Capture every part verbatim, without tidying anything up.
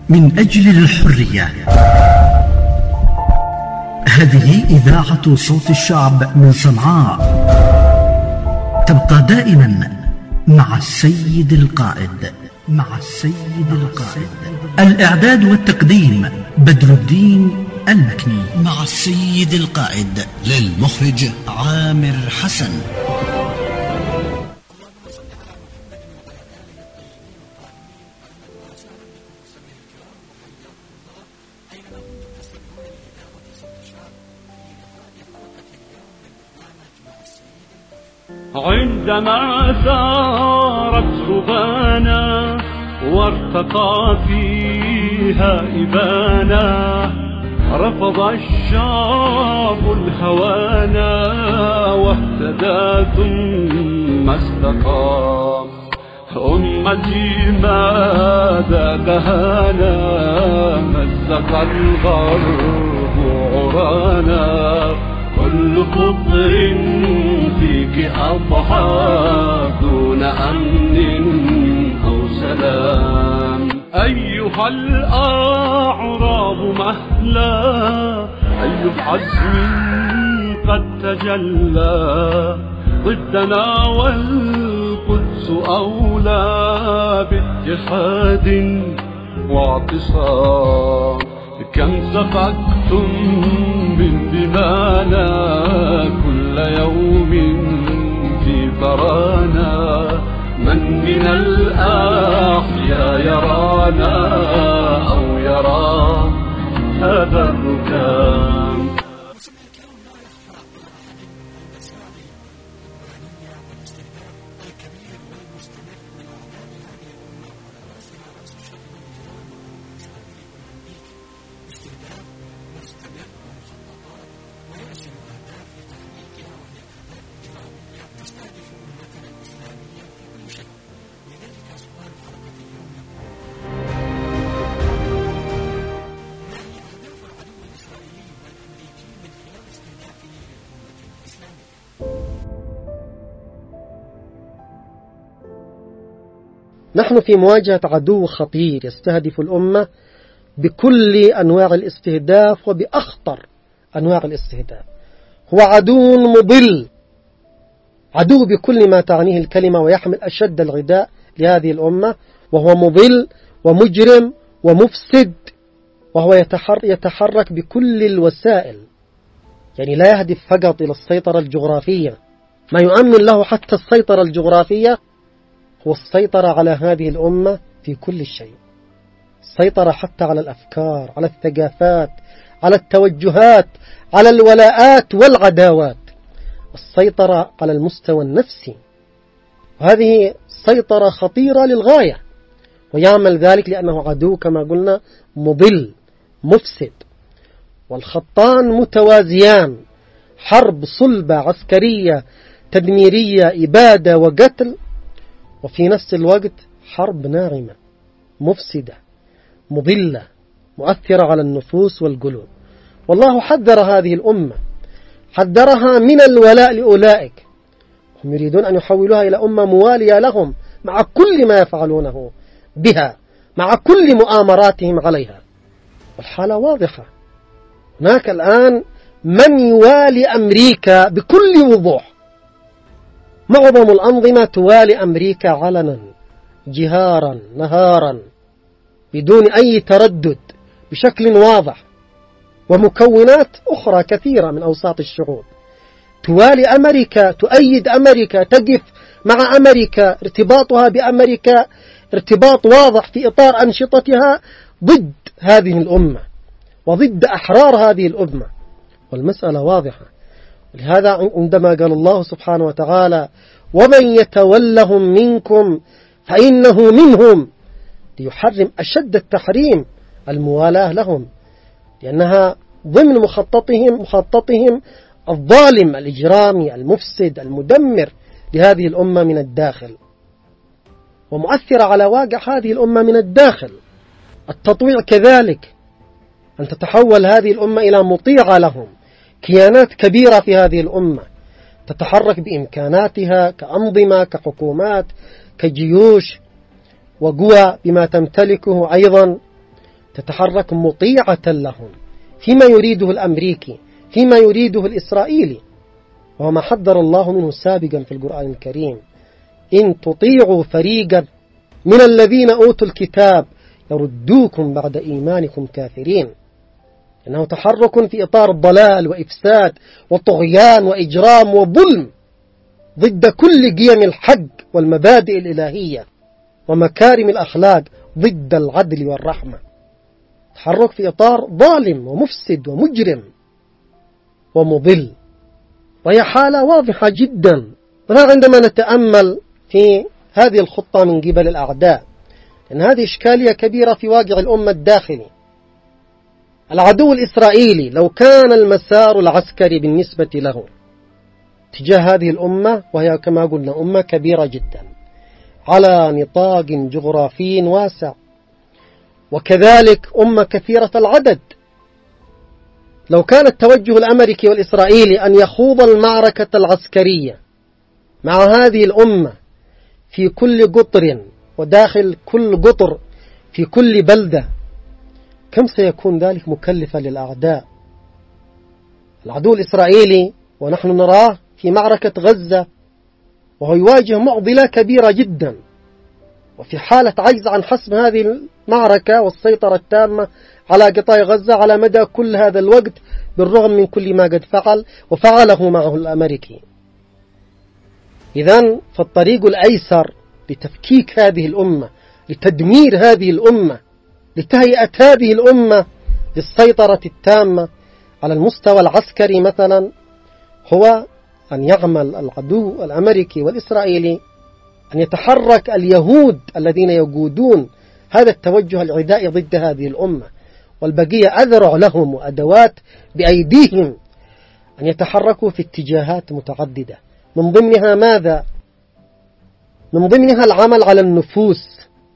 من أجل الحرية. هذه إذاعة صوت الشعب من صنعاء، تبقى دائما مع السيد القائد. مع السيد القائد. الإعداد والتقديم بدر الدين المكني. مع السيد القائد للمخرج عامر حسن. عندما ثارت ربانا وارتقى فيها إبانا، رفض الشعب الهوانا واهتدى ثم استقام. أمتي ماذا دهانا، مزق الغرب عرانا، كل خطر فيك أضحى دون أمن أو سلام. أيها الأعراب مهلا، أي عزم قد تجلى ضدنا، والقدس أولى باتحاد واعتصام. كم سفكتم من دمانا كل يوم في ثرانا، من من الأحياء يرانا أو يرى هذا الركام. نحن في مواجهة عدو خطير يستهدف الأمة بكل أنواع الاستهداف وبأخطر أنواع الاستهداف. هو عدو مضل، عدو بكل ما تعنيه الكلمة، ويحمل أشد العداء لهذه الأمة، وهو مضل ومجرم ومفسد، وهو يتحرك بكل الوسائل. يعني لا يهدف فقط إلى السيطرة الجغرافية، ما يؤمن له حتى السيطرة الجغرافية هو السيطرة على هذه الأمة في كل شيء، السيطرة حتى على الأفكار، على الثقافات، على التوجهات، على الولاءات والعداوات، السيطرة على المستوى النفسي. وهذه سيطرة خطيرة للغاية، ويعمل ذلك لأنه عدو كما قلنا مضل مفسد. والخطان متوازيان، حرب صلبة عسكرية تدميرية إبادة وقتل، وفي نفس الوقت حرب ناعمة مفسدة مضلة مؤثرة على النفوس والقلوب. والله حذر هذه الأمة، حذرها من الولاء لأولئك، هم يريدون أن يحولوها إلى أمة موالية لهم مع كل ما يفعلونه بها، مع كل مؤامراتهم عليها. والحالة واضحة، هناك الآن من يوالي أمريكا بكل وضوح. معظم الأنظمة توالي أمريكا علنا جهارا نهارا بدون أي تردد بشكل واضح، ومكونات أخرى كثيرة من أوساط الشعوب توالي أمريكا، تؤيد أمريكا، تقف مع أمريكا، ارتباطها بأمريكا ارتباط واضح في إطار أنشطتها ضد هذه الأمة وضد أحرار هذه الأمة. والمسألة واضحة. لهذا عندما قال الله سبحانه وتعالى ومن يتولهم منكم فإنه منهم، ليحرم أشد التحريم الموالاة لهم، لأنها ضمن مخططهم مخططهم الظالم الإجرامي المفسد المدمر لهذه الأمة من الداخل، ومؤثرة على واقع هذه الأمة من الداخل. التطويع كذلك، أن تتحول هذه الأمة إلى مطيعة لهم، كيانات كبيرة في هذه الأمة تتحرك بإمكاناتها كأنظمة كحكومات كجيوش وقوى بما تمتلكه أيضا، تتحرك مطيعة لهم فيما يريده الأمريكي، فيما يريده الإسرائيلي، وما حذر الله منه سابقا في القرآن الكريم: إن تطيعوا فريقا من الذين أوتوا الكتاب يردوكم بعد إيمانكم كافرين. إنه تحرك في إطار الضلال وإفساد وطغيان وإجرام وظلم ضد كل قيم الحق والمبادئ الإلهية ومكارم الأخلاق، ضد العدل والرحمة. تحرك في إطار ظالم ومفسد ومجرم ومضل، وهي حالة واضحة جدا. عندما نتأمل في هذه الخطة من قبل الأعداء، لأن هذه إشكالية كبيرة في واقع الأمة الداخلي. العدو الإسرائيلي لو كان المسار العسكري بالنسبة له تجاه هذه الأمة، وهي كما قلنا أمة كبيرة جدا على نطاق جغرافي واسع، وكذلك أمة كثيرة العدد، لو كان التوجه الأمريكي والإسرائيلي أن يخوض المعركة العسكرية مع هذه الأمة في كل قطر وداخل كل قطر في كل بلدة، كم سيكون ذلك مكلفا للأعداء؟ العدو الإسرائيلي ونحن نراه في معركة غزة وهو يواجه معضلة كبيرة جدا، وفي حالة عجز عن حسم هذه المعركة والسيطرة التامة على قطاع غزة على مدى كل هذا الوقت، بالرغم من كل ما قد فعل وفعله معه الأمريكي. إذن فالطريق الأيسر لتفكيك هذه الأمة، لتدمير هذه الأمة، لتهيئة هذه الأمة للسيطرة التامة على المستوى العسكري مثلا، هو أن يعمل العدو الأمريكي والإسرائيلي أن يتحرك اليهود الذين يقودون هذا التوجه العدائي ضد هذه الأمة، والبقية أذرع لهم وأدوات بأيديهم أن يتحركوا في اتجاهات متعددة، من ضمنها ماذا؟ من ضمنها العمل على النفوس،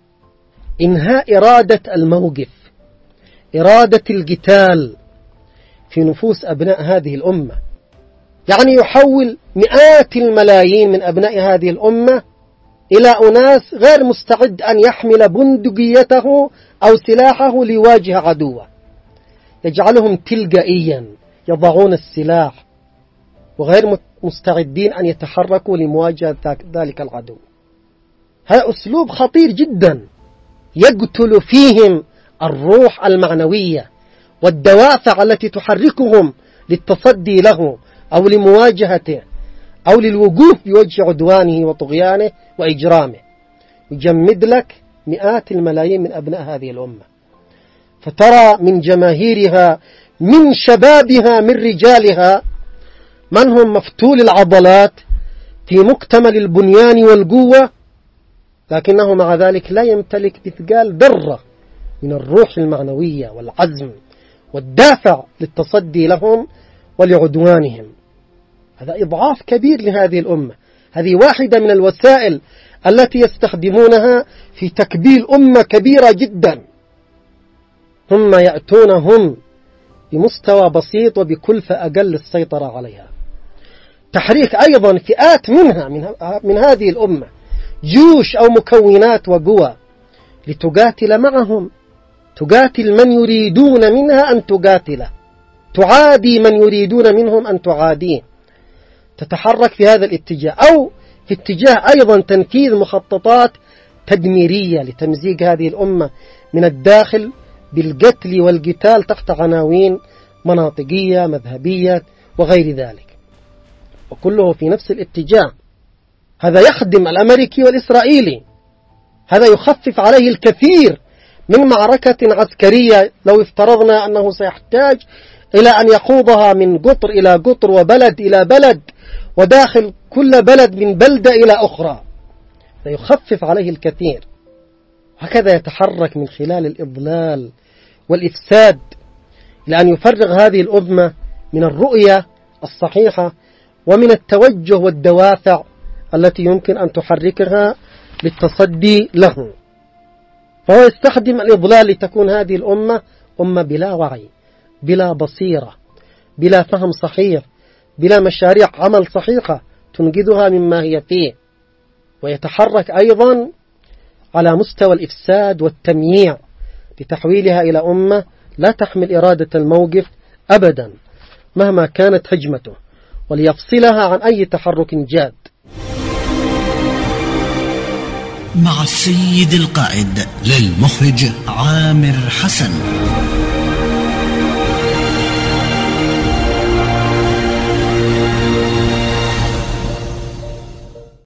إنهاء إرادة الموقف، إرادة القتال في نفوس أبناء هذه الأمة. يعني يحول مئات الملايين من أبناء هذه الأمة إلى أناس غير مستعد أن يحمل بندقيته أو سلاحه ليواجه عدوه، يجعلهم تلقائيا يضعون السلاح وغير مستعدين أن يتحركوا لمواجهة ذلك العدو. هذا أسلوب خطير جدا يقتل فيهم الروح المعنوية والدوافع التي تحركهم للتصدي له أو لمواجهته أو للوقوف بوجه عدوانه وطغيانه وإجرامه. يجمد لك مئات الملايين من أبناء هذه الأمة، فترى من جماهيرها من شبابها من رجالها من هم مفتول العضلات في مكتمل البنيان والقوة، لكنه مع ذلك لا يمتلك مثقال ذرة من الروح المعنوية والعزم والدافع للتصدي لهم ولعدوانهم. هذا إضعاف كبير لهذه الأمة. هذه واحدة من الوسائل التي يستخدمونها في تكبيل أمة كبيرة جدا، ثم يأتونهم بمستوى بسيط وبكلفة أقل السيطرة عليها. تحريك أيضا فئات منها من, من هذه الأمة، جيوش أو مكونات وقوى لتقاتل معهم، تقاتل من يريدون منها أن تقاتله، تعادي من يريدون منهم أن تعاديه، تتحرك في هذا الاتجاه، أو في اتجاه أيضا تنفيذ مخططات تدميرية لتمزيق هذه الأمة من الداخل بالقتل والقتال تحت عناوين مناطقية مذهبية وغير ذلك، وكله في نفس الاتجاه. هذا يخدم الأمريكي والإسرائيلي، هذا يخفف عليه الكثير من معركة عسكرية لو افترضنا أنه سيحتاج إلى أن يخوضها من قطر إلى قطر وبلد إلى بلد وداخل كل بلد من بلدة إلى أخرى، سيخفف عليه الكثير. هكذا يتحرك من خلال الإضلال والإفساد لأن يفرغ هذه الأمة من الرؤية الصحيحة ومن التوجه والدوافع التي يمكن أن تحركها للتصدي له. فهو يستخدم الإضلال لتكون هذه الأمة أمة بلا وعي، بلا بصيرة، بلا فهم صحيح، بلا مشاريع عمل صحيحة تنقذها مما هي فيه. ويتحرك أيضا على مستوى الإفساد والتمييع لتحويلها إلى أمة لا تحمل إرادة الموقف أبدا مهما كانت هجمته، وليفصلها عن أي تحرك جاد. مع السيد القائد، للمخرج عامر حسن.